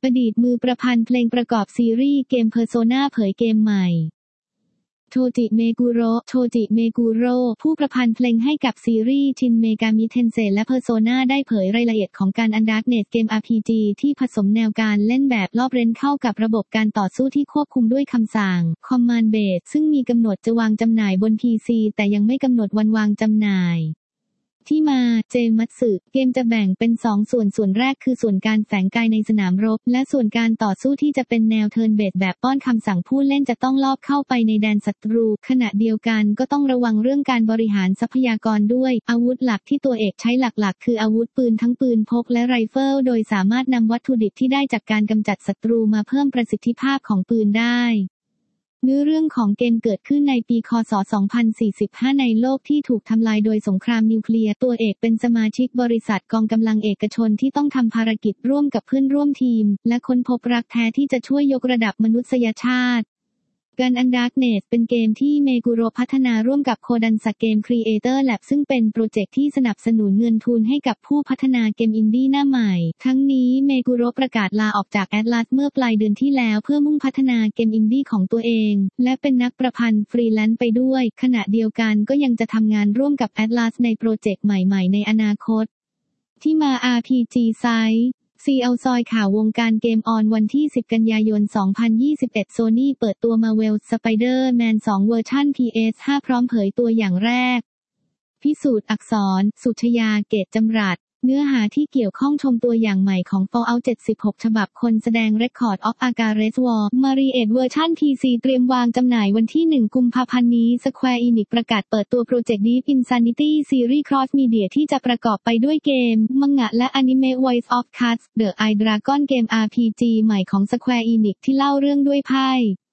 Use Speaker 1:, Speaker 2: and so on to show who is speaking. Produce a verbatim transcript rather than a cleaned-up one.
Speaker 1: อดีตมือประพันธ์เพลงประกอบซีรีส์เกม Persona เผยเกมใหม่โทจิเมกุโระโทจิเมกุโระผู้ประพันธ์เพลงให้กับซีรีส์ชินเมกามิเทนเซและ Persona ได้เผยรายละเอียดของการ Undarkness เกม อาร์ พี จี ที่ผสมแนวการเล่นแบบรอบเร้นเข้ากับระบบการต่อสู้ที่ควบคุมด้วยคำสั่ง Command Based ซึ่งมีกำหนดจะวางจำหน่ายบน พี ซี แต่ยังไม่กำหนดวันวางจำหน่ายที่มาเจมัตสึเกมจะแบ่งเป็นสองส่วนส่วนแรกคือส่วนการแฝงกายในสนามรบและส่วนการต่อสู้ที่จะเป็นแนวเทิร์นเบสแบบป้อนคำสั่งผู้เล่นจะต้องลอบเข้าไปในแดนศัตรูขณะเดียวกันก็ต้องระวังเรื่องการบริหารทรัพยากรด้วยอาวุธหลักที่ตัวเอกใช้หลักๆคืออาวุธปืนทั้งปืนพกและไรเฟิลโดยสามารถนำวัตถุดิบที่ได้จากการกำจัดศัตรูมาเพิ่มประสิทธิภาพของปืนได้เนื้อเรื่องของเกมเกิดขึ้นในปีค.ศ. สองพันสี่สิบห้าในโลกที่ถูกทำลายโดยสงครามนิวเคลียร์ตัวเอกเป็นสมาชิกบริษัทกองกำลังเอกชนที่ต้องทำภารกิจร่วมกับเพื่อนร่วมทีมและค้นพบรักแท้ที่จะช่วยยกระดับมนุษยชาติการ Undarkness เป็นเกมที่เมกุโระพัฒนาร่วมกับโคดันซะเกมครีเอเตอร์แลบซึ่งเป็นโปรเจกต์ที่สนับสนุนเงินทุนให้กับผู้พัฒนาเกมอินดี้หน้าใหม่ทั้งนี้เมกุโระประกาศลาออกจาก Atlus เมื่อปลายเดือนที่แล้วเพื่อมุ่งพัฒนาเกมอินดี้ของตัวเองและเป็นนักประพันธ์ฟรีแลนซ์ไปด้วยขณะเดียวกันก็ยังจะทำงานร่วมกับ Atlus ในโปรเจกต์ใหม่ๆในอนาคตที่มา อาร์ พี จี Siteซี เอาซอยข่าววงการเกมออนวันที่สิบกันยายนสองพันยี่สิบเอ็ดโซนี่เปิดตัว Marvel Spider-Man สองเวอร์ชัน พี เอส ห้า พร้อมเผยตัวอย่างแรกพิสูจน์อักษรสุชยาเกตจำรัดเนื้อหาที่เกี่ยวข้องชมตัวอย่างใหม่ของ Fallout เจ็ดสิบหกฉบับคนแสดง Record of Agarest War Married เวอร์ชัน พี ซี เตรียมวางจำหน่ายวันที่หนึ่งกุมภาพันธ์นี้ Square Enix ประกาศเปิดตัวโปรเจกต์ Deep Insanity Series Cross Media ที่จะประกอบไปด้วยเกมมังงะและอนิเมะ Voice of Cards The Eye Dragon เกม อาร์ พี จี ใหม่ของ Square Enix ที่เล่าเรื่องด้วยไพ่